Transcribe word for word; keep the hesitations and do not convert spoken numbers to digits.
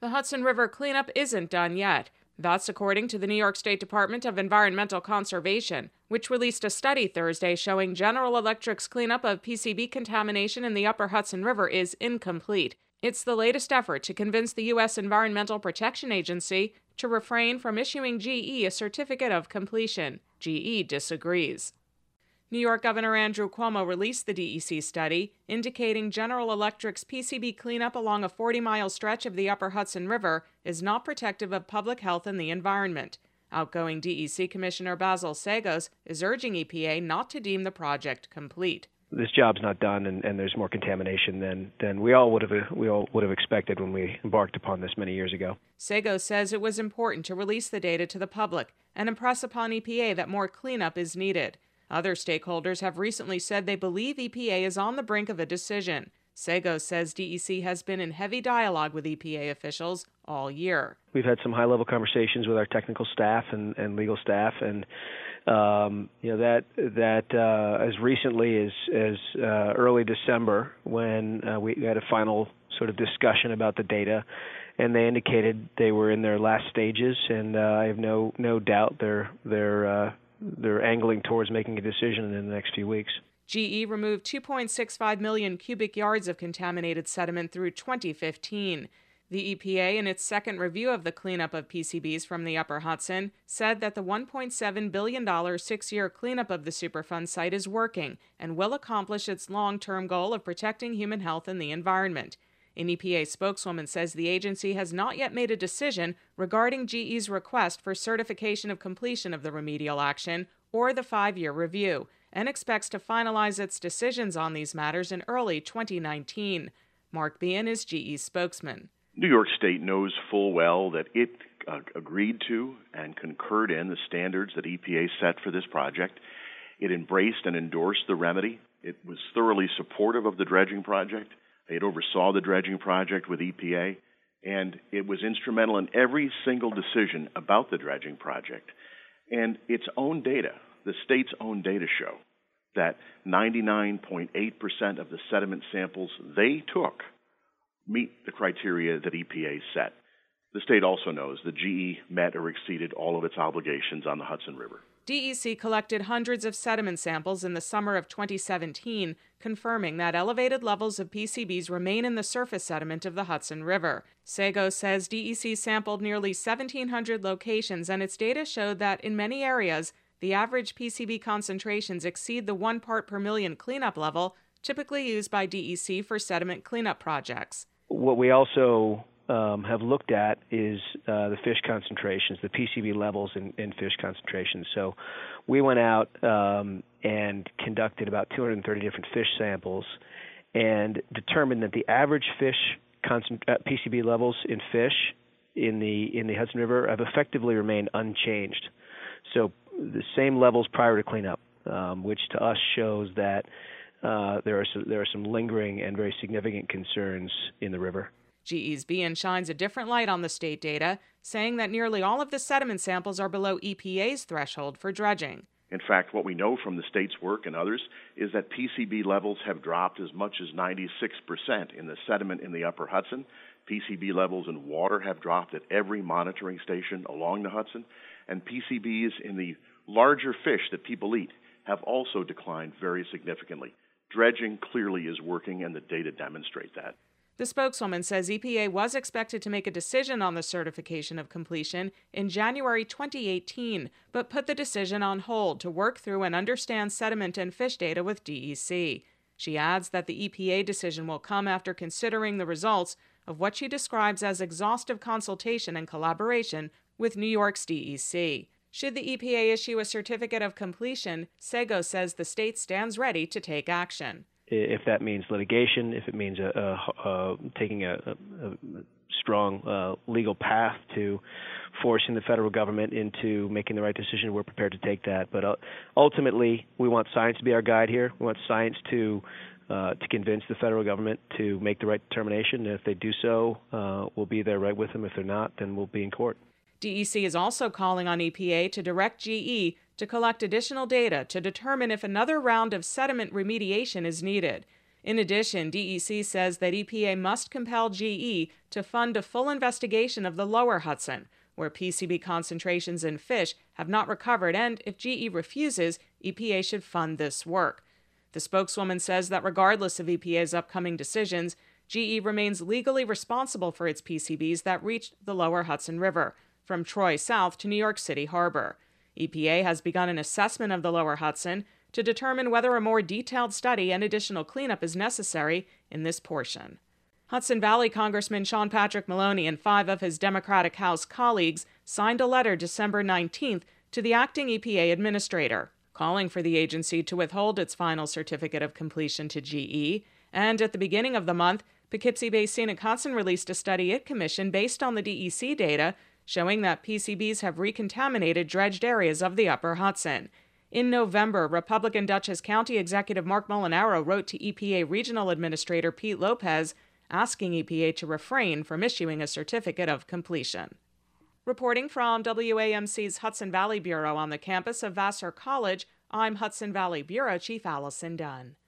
The Hudson River cleanup isn't done yet. That's according to the New York State Department of Environmental Conservation, which released a study Thursday showing General Electric's cleanup of P C B contamination in the upper Hudson River is incomplete. It's the latest effort to convince the U S Environmental Protection Agency to refrain from issuing G E a certificate of completion. G E disagrees. New York Governor Andrew Cuomo released the D E C study, indicating General Electric's P C B cleanup along a forty-mile stretch of the upper Hudson River is not protective of public health and the environment. Outgoing D E C Commissioner Basil Seggos is urging E P A not to deem the project complete. This job's not done, and, and there's more contamination than, than we all would have we all would have expected when we embarked upon this many years ago. Seggos says it was important to release the data to the public and impress upon E P A that more cleanup is needed. Other stakeholders have recently said they believe E P A is on the brink of a decision. Seggos says D E C has been in heavy dialogue with E P A officials all year. We've had some high-level conversations with our technical staff and, and legal staff, and um, you know that that uh, as recently as as uh, early December, when uh, we had a final sort of discussion about the data, and they indicated they were in their last stages, and uh, I have no no doubt they're they're uh, they're angling towards making a decision in the next few weeks. G E removed two point six five million cubic yards of contaminated sediment through twenty fifteen. The E P A, in its second review of the cleanup of P C Bs from the Upper Hudson, said that the one point seven billion dollars six-year cleanup of the Superfund site is working and will accomplish its long-term goal of protecting human health and the environment. An E P A spokeswoman says the agency has not yet made a decision regarding G E's request for certification of completion of the remedial action or the five-year review, and expects to finalize its decisions on these matters in early twenty nineteen. Mark Behan is G E's spokesman. New York State knows full well that it uh, agreed to and concurred in the standards that E P A set for this project. It embraced and endorsed the remedy. It was thoroughly supportive of the dredging project. It oversaw the dredging project with E P A, and it was instrumental in every single decision about the dredging project. And its own data, the state's own data, show that ninety-nine point eight percent of the sediment samples they took meet the criteria that E P A set. The state also knows that G E met or exceeded all of its obligations on the Hudson River. D E C collected hundreds of sediment samples in the summer of twenty seventeen, confirming that elevated levels of P C Bs remain in the surface sediment of the Hudson River. Seggos says D E C sampled nearly seventeen hundred locations, and its data showed that in many areas, the average P C B concentrations exceed the one part per million cleanup level typically used by D E C for sediment cleanup projects. What we also um, have looked at is uh, the fish concentrations, the P C B levels in, in fish concentrations. So we went out um, and conducted about two hundred thirty different fish samples and determined that the average fish concent- uh, P C B levels in fish in the in the Hudson River have effectively remained unchanged. So the same levels prior to cleanup, um, which to us shows that Uh, there are some, there are some lingering and very significant concerns in the river. G E's Behan shines a different light on the state data, saying that nearly all of the sediment samples are below E P A's threshold for dredging. In fact, what we know from the state's work and others is that P C B levels have dropped as much as ninety-six percent in the sediment in the Upper Hudson. P C B levels in water have dropped at every monitoring station along the Hudson, and P C Bs in the larger fish that people eat have also declined very significantly. Dredging clearly is working, and the data demonstrate that. The spokeswoman says E P A was expected to make a decision on the certification of completion in January twenty eighteen, but put the decision on hold to work through and understand sediment and fish data with D E C. She adds that the E P A decision will come after considering the results of what she describes as exhaustive consultation and collaboration with New York's D E C. Should the E P A issue a certificate of completion, Seggos says the state stands ready to take action. If that means litigation, if it means a, a, a, taking a, a, a strong uh, legal path to forcing the federal government into making the right decision, we're prepared to take that. But uh, ultimately, we want science to be our guide here. We want science to uh, to convince the federal government to make the right determination. And if they do so, uh, we'll be there right with them. If they're not, then we'll be in court. D E C is also calling on E P A to direct G E to collect additional data to determine if another round of sediment remediation is needed. In addition, D E C says that E P A must compel G E to fund a full investigation of the lower Hudson, where P C B concentrations in fish have not recovered, and if G E refuses, E P A should fund this work. The spokeswoman says that regardless of E P A's upcoming decisions, G E remains legally responsible for its P C Bs that reached the lower Hudson River, from Troy south to New York City Harbor. E P A has begun an assessment of the lower Hudson to determine whether a more detailed study and additional cleanup is necessary in this portion. Hudson Valley Congressman Sean Patrick Maloney and five of his Democratic House colleagues signed a letter December nineteenth to the acting E P A administrator, calling for the agency to withhold its final certificate of completion to G E. And at the beginning of the month, Poughkeepsie-based Scenic Hudson released a study it commissioned based on the D E C data showing that P C Bs have recontaminated dredged areas of the upper Hudson. In November, Republican Dutchess County Executive Mark Molinaro wrote to E P A Regional Administrator Pete Lopez, asking E P A to refrain from issuing a certificate of completion. Reporting from W A M C's Hudson Valley Bureau on the campus of Vassar College, I'm Hudson Valley Bureau Chief Allison Dunn.